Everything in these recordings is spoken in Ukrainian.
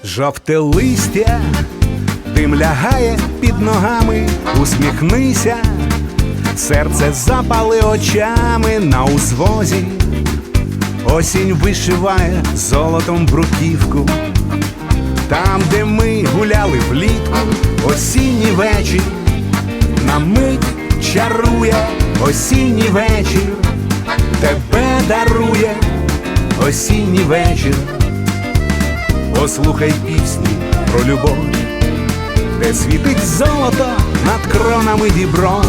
Жовте листя, дим лягає під ногами, усміхнися, серце запали очами на узвозі. Осінь вишиває золотом бруківку, там, де ми гуляли влітку, осінній вечір на мить чарує, осінній вечір тебе дарує, осінній вечір. Послухай пісні про любов, де світить золото над кронами дібров.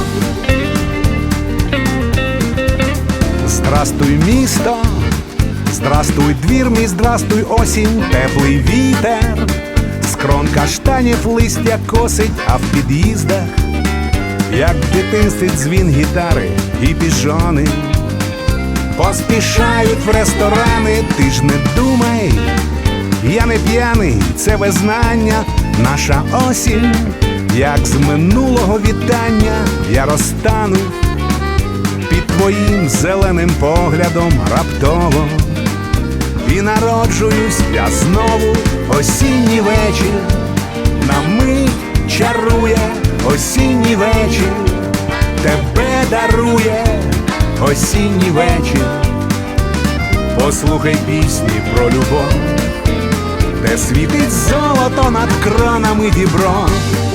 Здрастуй, місто, здрастуй, двір мій, здрастуй, осінь, теплий вітер, з крон каштанів листя косить, а в під'їздах, як в дитинстві, дзвін гітари і піжони. Поспішають в ресторани, ти ж не думай, я не п'яний, це визнання, наша осінь, як з минулого вітання, я розтану під твоїм зеленим поглядом раптово. І народжуюсь я знову, осінній вечір на мить чарує, осінній вечір тебе дарує, осінній вечір. Послухай пісні про любов, де світить золото над кронами дібров.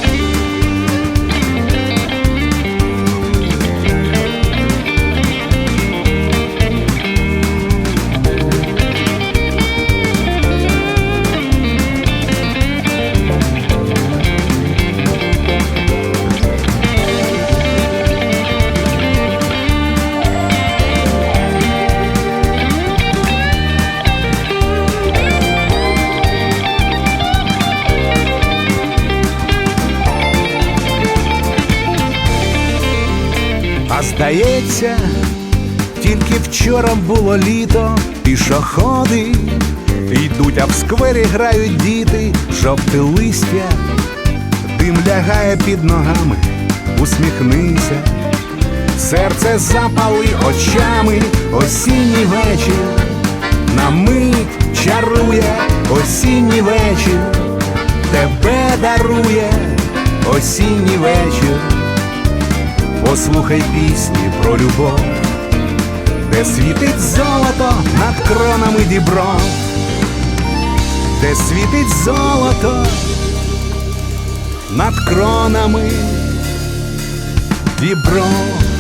А здається, тільки вчора було літо, пішоходи йдуть, а в сквері грають діти, жовте листя, дим лягає під ногами, усміхнися, серце запали очами, осінній вечір на мить чарує, осінній вечір тебе дарує, осінній вечір. Послухай пісні про любов, де світить золото над кронами дібров, де світить золото над кронами дібров.